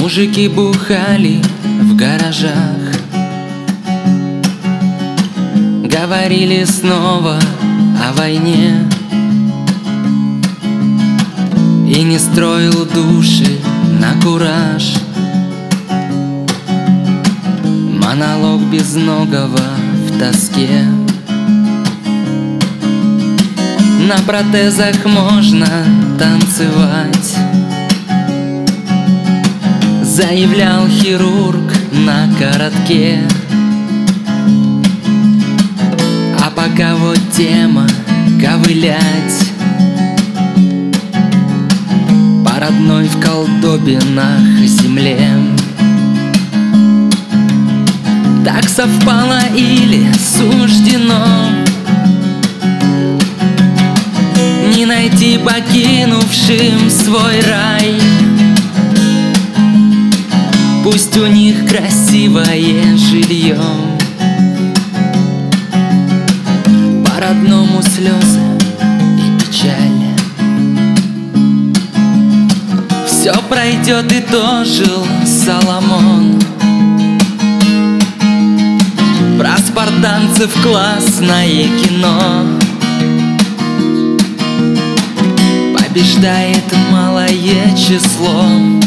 Мужики бухали в гаражах, говорили снова о войне. И не строил души на кураж монолог безногого в тоске. На протезах можно танцевать, заявлял хирург на коротке. А пока вот тема ковылять по родной в колдобинах земле. Так совпало или суждено не найти покинувшим свой рай. Пусть у них красивое жилье, по-родному слезы и печаль. Все пройдет, и дожил Соломон. Про спартанцев классное кино. Побеждает малое число.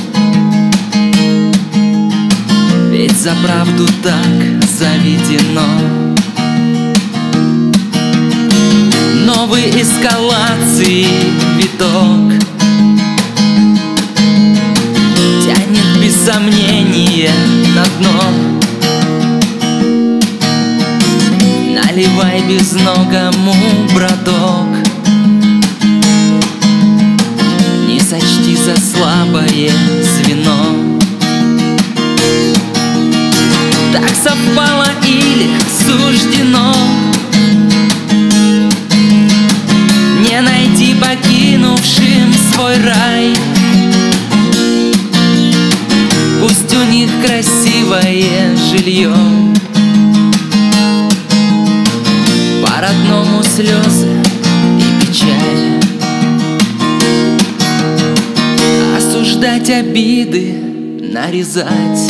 Ведь за правду так заведено. Новый эскалации виток тянет без сомнения на дно. Наливай безногому, браток, не сочти за слабое звено. Так совпало или суждено не найти покинувшим свой рай. Пусть у них красивое жилье, по-родному слезы и печаль. Осуждать обиды, нарезать,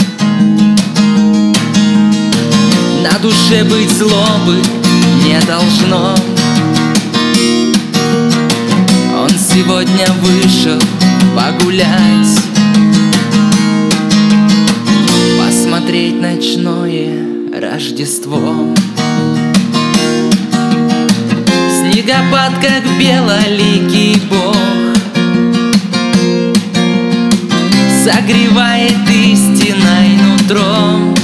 на душе быть злобы не должно. Он сегодня вышел погулять, посмотреть ночное Рождество. Снегопад, как белоликий бог, согревает истиной нутром.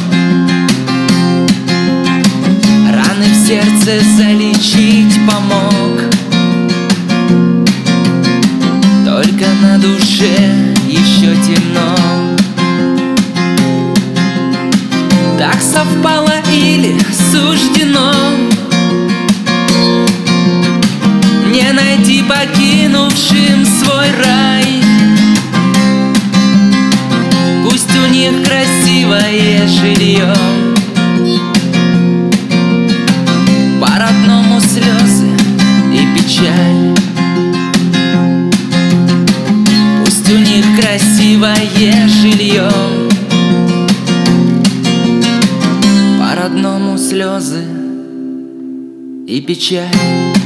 Раны в сердце залечить помог, только на душе еще темно. Так совпало или суждено не найти покинувшим свой рай. Пусть у них красивое жилье, по-родному слезы и печаль. Пусть у них красивое жилье, по-родному слезы и печаль.